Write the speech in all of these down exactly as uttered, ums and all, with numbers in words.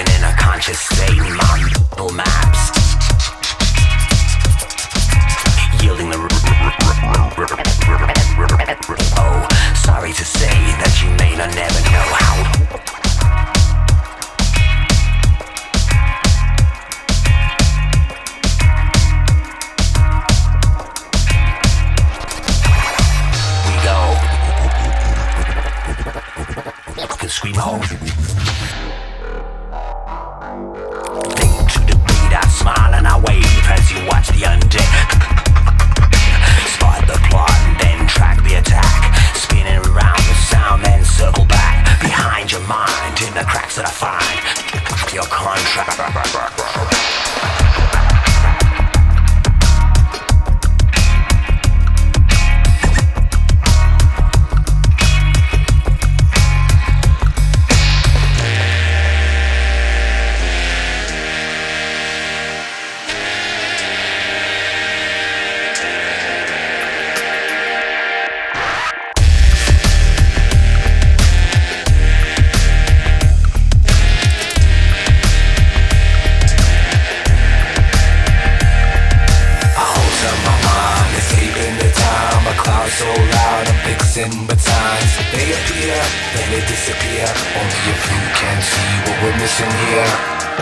Living in a conscious state, my mental maps yielding the oh, sorry to say that you may not never know how. Scream home. Think to the beat, I smile and I wave as you watch the undead spot the plot and then track the attack, spinning around the sound, then circle back behind your mind in the cracks that I find your contract. So loud, I'm fixing batons. They appear, then they disappear. Only if you can see what we're missing here.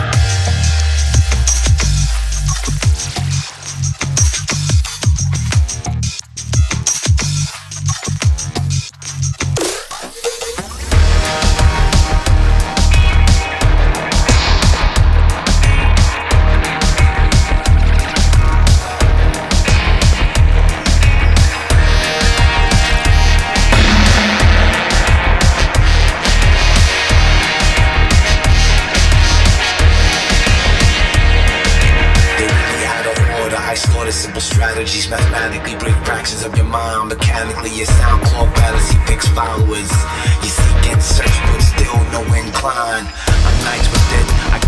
Simple strategies, mathematically break fractions of your mind. Mechanically, your sound cloth fallacy picks followers. You seek and search, but still no incline. I'm nice with it, I